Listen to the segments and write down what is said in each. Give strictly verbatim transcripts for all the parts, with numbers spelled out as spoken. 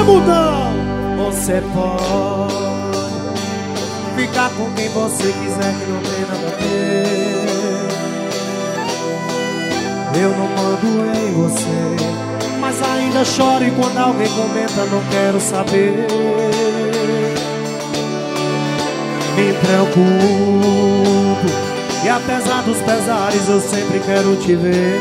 mudão. Você pode ficar com quem você quiser, que não tem nada a ver. Eu não mando em você, mas ainda choro e quando alguém comenta não quero saber. Me preocupo e apesar dos pesares eu sempre quero te ver.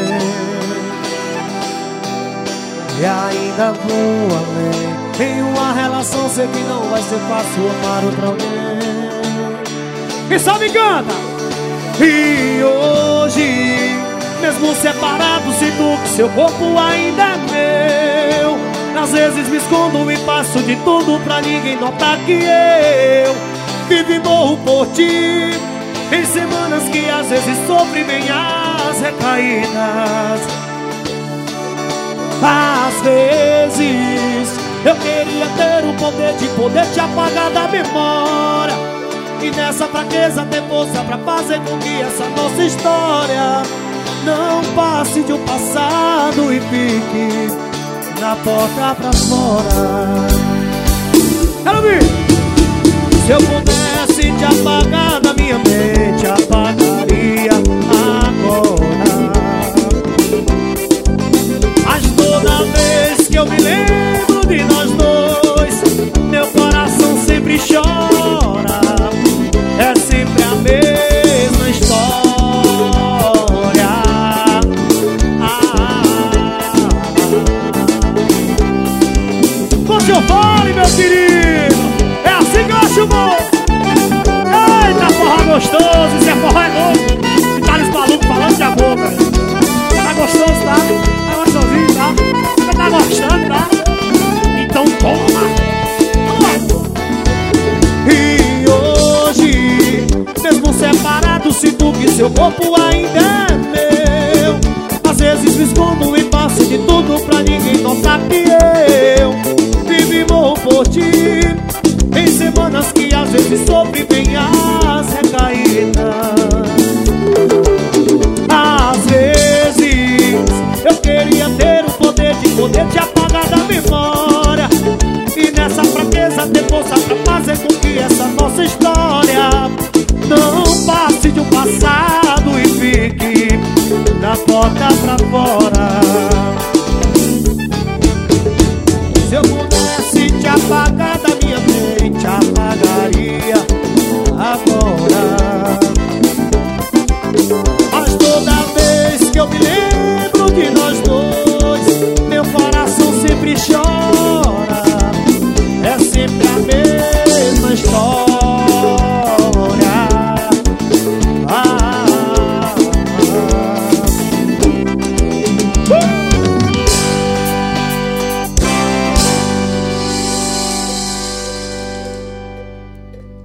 E ainda vou além. Em uma relação sei que não vai ser fácil amar outra alguém. Quem sabe canta! E hoje, mesmo separado, sinto que seu corpo ainda é meu. Às vezes me escondo e passo de tudo pra ninguém notar que eu vivo e morro por ti. Em semanas que às vezes sofre bem as recaídas. Às vezes eu queria ter o poder de poder te apagar da memória, e nessa fraqueza ter força pra fazer com que essa nossa história não passe de um passado e fique na porta pra fora. Quero ouvir! Se eu pudesse te apagar da minha mente, apagaria agora. Mas toda vez que eu me lembro de nós dois, meu coração sempre chora. É sempre a mesma história. Ah, Puxa o fone, meu querido. É assim que eu acho bom. Eita, forró gostoso. Isso é forró é louco. E tá nos malucos falando de amor, velho. Tá gostoso, tá? Tá gostosinho, tá? Você tá gostando, tá? Então toma. E hoje, mesmo separado, sinto que seu corpo ainda é meu. Às vezes me escondo e passo de tudo pra ninguém notar que eu vivo e morro por ti. Em semanas que às vezes sofre bem as recaídas.